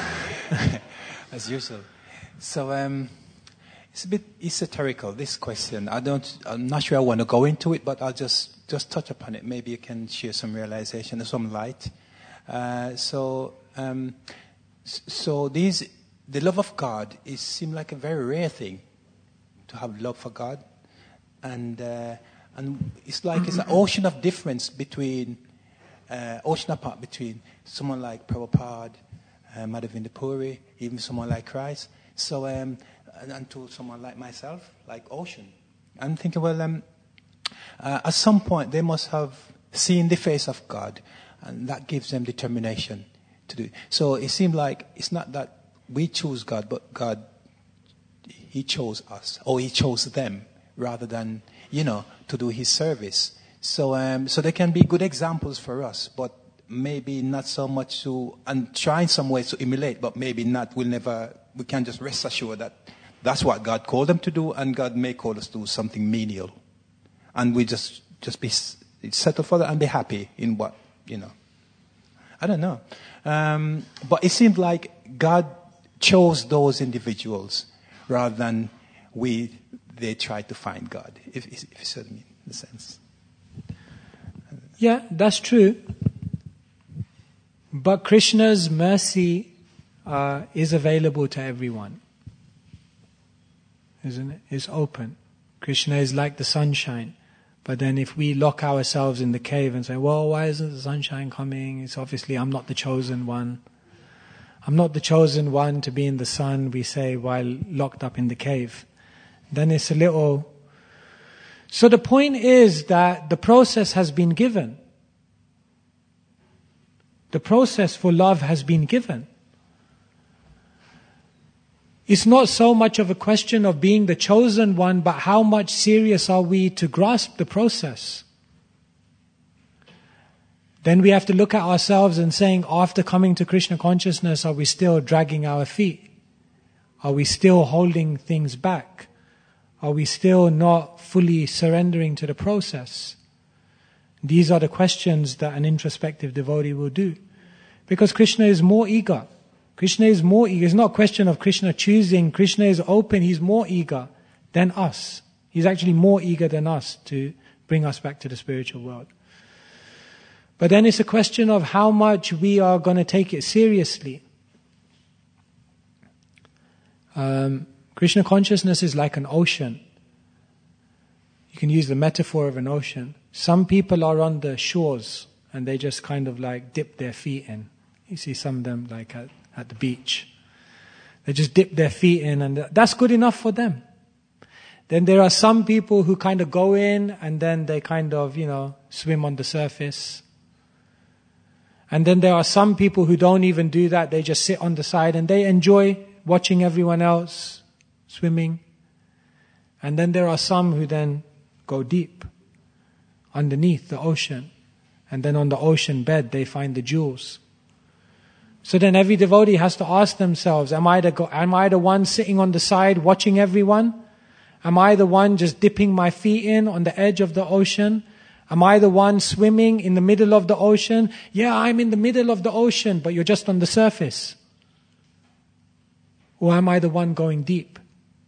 As usual. So it's a bit esoterical, this question. I'm not sure I want to go into it, but I'll just touch upon it. Maybe you can share some realization or some light. So the love of God seems like a very rare thing, to have love for God. And it's like it's an ocean of difference ocean apart between someone like Prabhupada, Madhavendra Puri, even someone like Christ. So, and to someone like myself, like ocean. I'm thinking, well, at some point they must have seen the face of God, and that gives them determination to do it. So it seemed like it's not that we choose God, but God, He chose us, or He chose them, rather than, to do His service. So they can be good examples for us, but maybe not so much and try in some ways to emulate, but maybe not. We can just rest assured that that's what God called them to do, and God may call us to do something menial. And we just be settle for that and be happy in what, I don't know. But it seemed like God chose those individuals rather than they tried to find God, if you see what I mean, in a sense. Yeah, that's true. But Krishna's mercy is available to everyone. Isn't it? It's open. Krishna is like the sunshine. But then if we lock ourselves in the cave and say, well, why isn't the sunshine coming? It's obviously I'm not the chosen one. I'm not the chosen one to be in the sun, we say, while locked up in the cave. Then it's a little... So the point is that the process has been given. The process for love has been given. It's not so much of a question of being the chosen one, but how much serious are we to grasp the process? Then we have to look at ourselves and saying, after coming to Krishna consciousness, are we still dragging our feet? Are we still holding things back? Are we still not fully surrendering to the process? These are the questions that an introspective devotee will do. Because Krishna is more eager. Krishna is more eager. It's not a question of Krishna choosing. Krishna is open. He's more eager than us. He's actually more eager than us to bring us back to the spiritual world. But then it's a question of how much we are going to take it seriously. Krishna consciousness is like an ocean. You can use the metaphor of an ocean. Some people are on the shores and they just kind of like dip their feet in. You see some of them like at the beach. They just dip their feet in and that's good enough for them. Then there are some people who kind of go in and then they kind of, swim on the surface. And then there are some people who don't even do that. They just sit on the side and they enjoy watching everyone else swimming. And then there are some who then go deep underneath the ocean. And then on the ocean bed they find the jewels. So then every devotee has to ask themselves, am I the one sitting on the side watching everyone? Am I the one just dipping my feet in on the edge of the ocean? Am I the one swimming in the middle of the ocean? Yeah, I'm in the middle of the ocean, but you're just on the surface. Or am I the one going deep?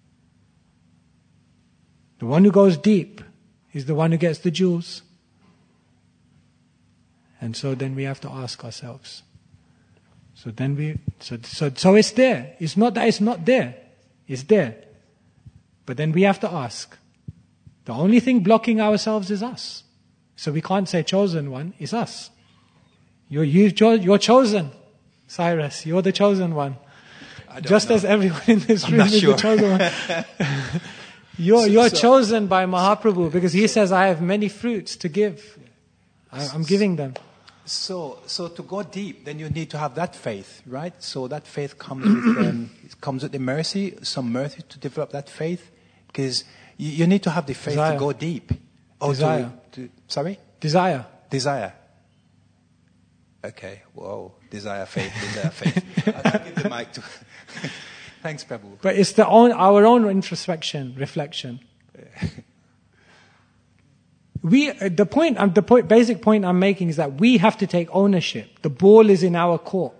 The one who goes deep is the one who gets the jewels. And so then we have to ask ourselves. So it's there. It's not that it's not there. It's there. But then we have to ask. The only thing blocking ourselves is us. So we can't say chosen one, it's us. You're chosen, Cyrus. You're the chosen one. Just as everyone in this room is the chosen one. You're chosen by Mahaprabhu because he says, I have many fruits to give. I'm giving them. So to go deep, then you need to have that faith, right? So that faith comes with the mercy, some mercy to develop that faith. Because you need to have the faith to go deep. Desire. Sorry? Desire. Okay, whoa. Desire, faith. I'll give the mic to... Thanks, Prabhu. But it's our own introspection, reflection. Basic point I'm making is that we have to take ownership. The ball is in our court.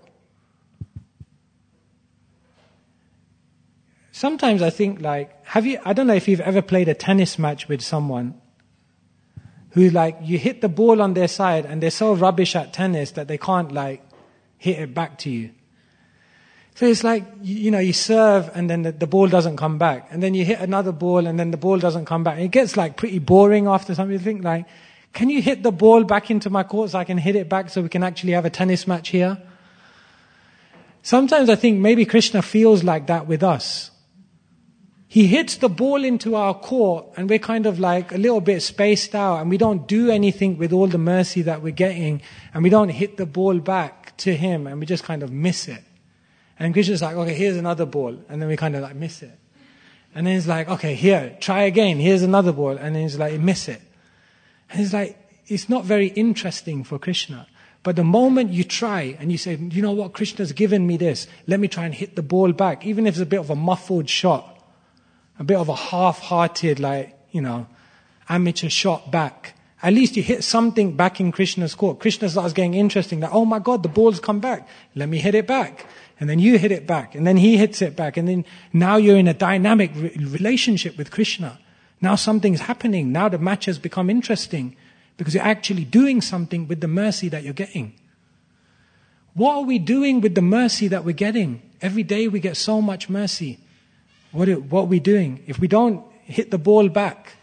Sometimes I think I don't know if you've ever played a tennis match with someone who you hit the ball on their side and they're so rubbish at tennis that they can't hit it back to you. So it's you serve and then the ball doesn't come back. And then you hit another ball and then the ball doesn't come back. And it gets pretty boring after something. You think can you hit the ball back into my court so I can hit it back so we can actually have a tennis match here? Sometimes I think maybe Krishna feels like that with us. He hits the ball into our court and we're kind of a little bit spaced out and we don't do anything with all the mercy that we're getting and we don't hit the ball back to him and we just kind of miss it. And Krishna's okay, here's another ball. And then we kind of miss it. And then he's okay, here, try again. Here's another ball. And then he's miss it. And he's it's not very interesting for Krishna. But the moment you try and you say, you know what, Krishna's given me this. Let me try and hit the ball back. Even if it's a bit of a muffled shot. A bit of a half-hearted, amateur shot back. At least you hit something back in Krishna's court. Krishna starts getting interesting. Oh my God, the ball's come back. Let me hit it back. And then you hit it back. And then he hits it back. And then now you're in a dynamic relationship with Krishna. Now something's happening. Now the match has become interesting. Because you're actually doing something with the mercy that you're getting. What are we doing with the mercy that we're getting? Every day we get so much mercy. What are we doing? If we don't hit the ball back.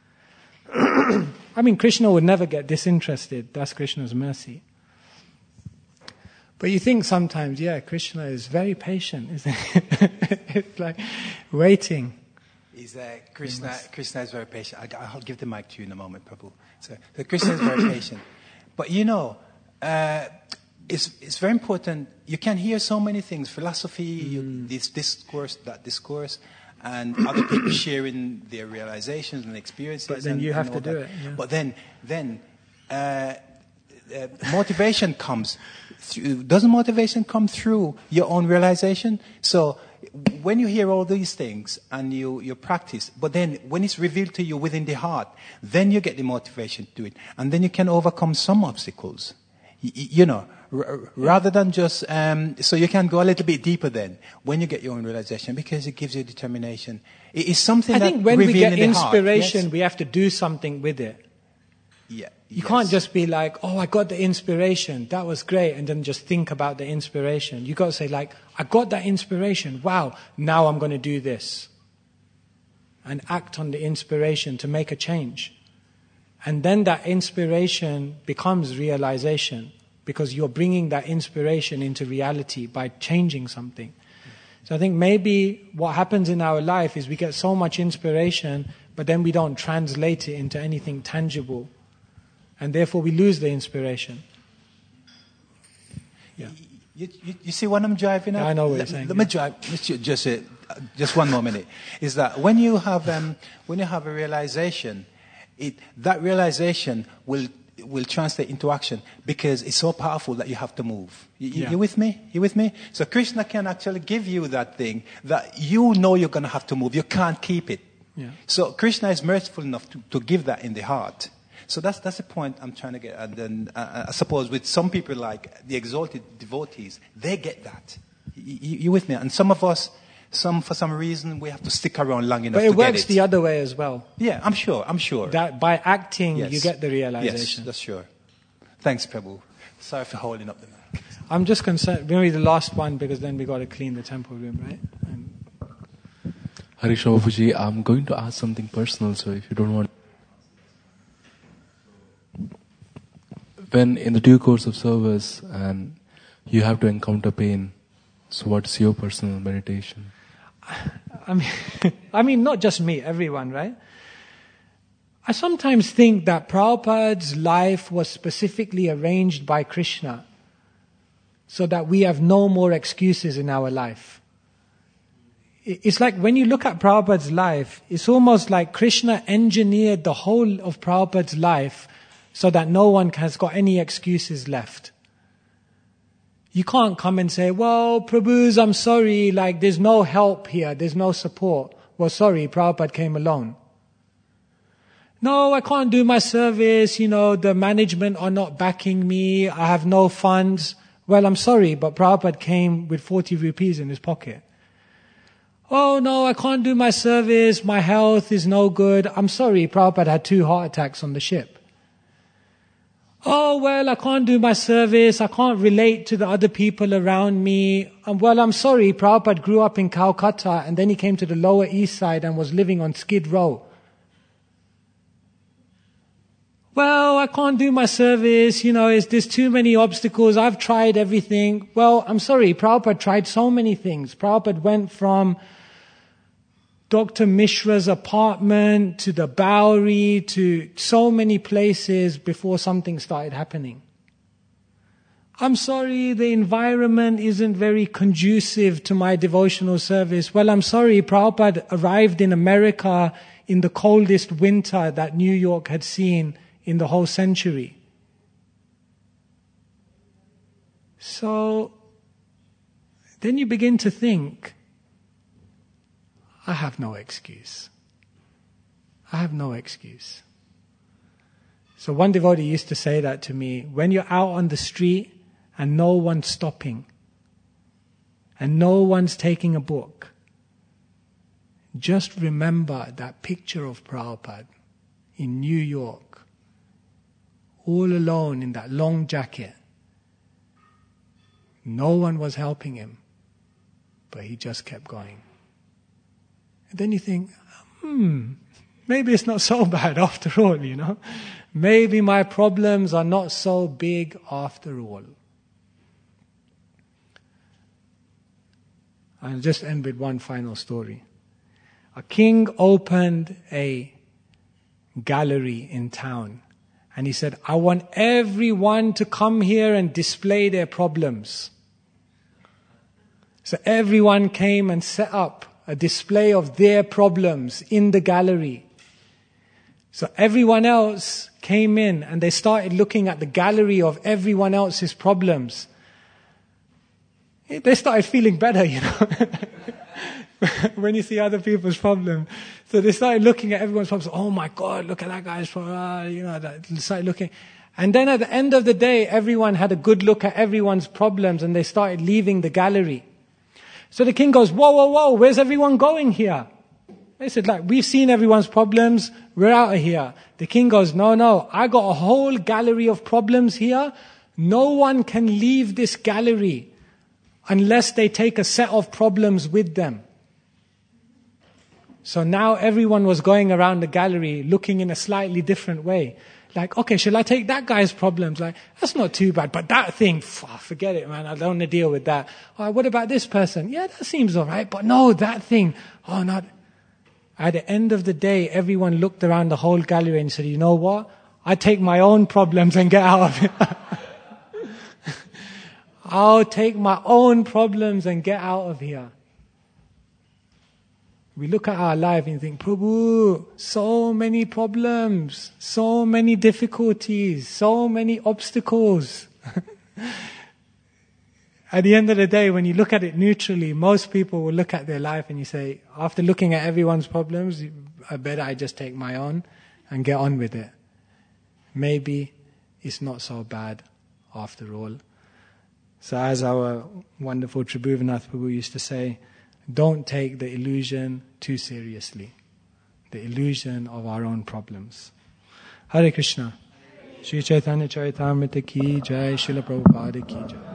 Krishna would never get disinterested. That's Krishna's mercy. But you think sometimes, Krishna is very patient, isn't it? It's waiting. Krishna is very patient. I'll give the mic to you in a moment, Prabhu. So Krishna is very patient. But it's very important. You can hear so many things, philosophy, this discourse, that discourse, and other people sharing their realizations and experiences. But then you have to do it. Yeah. But then motivation comes. Doesn't motivation come through your own realization? So when you hear all these things and you practice, but then when it's revealed to you within the heart, then you get the motivation to do it. And then you can overcome some obstacles. Rather than just, so you can go a little bit deeper then when you get your own realization because it gives you determination. It is something I think when we get inspiration, we have to do something with it. Yeah. You can't just be I got the inspiration, that was great, and then just think about the inspiration. You got to say I got that inspiration, wow, now I'm going to do this. And act on the inspiration to make a change. And then that inspiration becomes realization. Because you're bringing that inspiration into reality by changing something. So I think maybe what happens in our life is we get so much inspiration, but then we don't translate it into anything tangible. And therefore we lose the inspiration. Yeah. You see what I'm driving at? I know what you're saying. Let me drive. Just one more minute. Is that when you have a realization, that realization will translate into action because it's so powerful that you have to move. You with me? You with me? So Krishna can actually give you that thing that you're going to have to move. You can't keep it. Yeah. So Krishna is merciful enough to give that in the heart. So that's the point I'm trying to get. And then I suppose with some people like the exalted devotees, they get that. You with me? And some of us, for some reason, we have to stick around long enough to get it. But it works the other way as well. Yeah, I'm sure. That by acting, you get the realization. Yes, that's sure. Thanks, Prabhu. Sorry for holding up the mic. I'm just concerned, maybe the last one, because then we got to clean the temple room, right? Hare Krishna Babuji, I'm going to ask something personal, so if you don't want... When in the due course of service and you have to encounter pain, so what's your personal meditation? I mean, not just me, everyone, right? I sometimes think that Prabhupada's life was specifically arranged by Krishna so that we have no more excuses in our life. It's like when you look at Prabhupada's life, it's almost like Krishna engineered the whole of Prabhupada's life so that no one has got any excuses left. You can't come and say, well, Prabhus, I'm sorry, there's no help here, there's no support. Well, sorry, Prabhupada came alone. no, I can't do my service, the management are not backing me, I have no funds. Well, I'm sorry, but Prabhupada came with 40 rupees in his pocket. Oh no, I can't do my service, my health is no good. I'm sorry, Prabhupada had 2 heart attacks on the ship. Oh well, I can't do my service, I can't relate to the other people around me. Well, I'm sorry, Prabhupada grew up in Calcutta and then he came to the Lower East Side and was living on Skid Row. Well, I can't do my service, there's too many obstacles, I've tried everything. Well, I'm sorry, Prabhupada tried so many things. Prabhupada went from Dr. Mishra's apartment to the Bowery to so many places before something started happening. I'm sorry, the environment isn't very conducive to my devotional service. Well, I'm sorry, Prabhupada arrived in America in the coldest winter that New York had seen in the whole century. So then you begin to think, I have no excuse. I have no excuse. So one devotee used to say that to me, when you're out on the street and no one's stopping and no one's taking a book, just remember that picture of Prabhupada in New York, all alone in that long jacket. No one was helping him, but he just kept going. And then you think, maybe it's not so bad after all, Maybe my problems are not so big after all. I'll just end with one final story. A king opened a gallery in town. And he said, I want everyone to come here and display their problems. So everyone came and set up a display of their problems in the gallery. So everyone else came in and they started looking at the gallery of everyone else's problems. They started feeling better, when you see other people's problems. So they started looking at everyone's problems. Oh my God, look at that guy's problem. They started looking. And then at the end of the day, everyone had a good look at everyone's problems and they started leaving the gallery. So the king goes, whoa, where's everyone going here? They said, we've seen everyone's problems, we're out of here. The king goes, no, I got a whole gallery of problems here. No one can leave this gallery unless they take a set of problems with them. So now everyone was going around the gallery looking in a slightly different way. Okay, shall I take that guy's problems? That's not too bad, but that thing, forget it, man, I don't want to deal with that. What about this person? Yeah, that seems all right, but no, that thing, not. At the end of the day, everyone looked around the whole gallery and said, you know what? I take my own problems and get out of it. I'll take my own problems and get out of here. We look at our life and think, Prabhu, so many problems, so many difficulties, so many obstacles. At the end of the day, when you look at it neutrally, most people will look at their life and you say, after looking at everyone's problems, I bet I just take my own and get on with it. Maybe it's not so bad after all. So as our wonderful Tribhuvanath Prabhu used to say, don't take the illusion too seriously. The illusion of our own problems. Hare Krishna. Shri Chaitanya Charitamrita ki jai, Srila Prabhupada ki jai.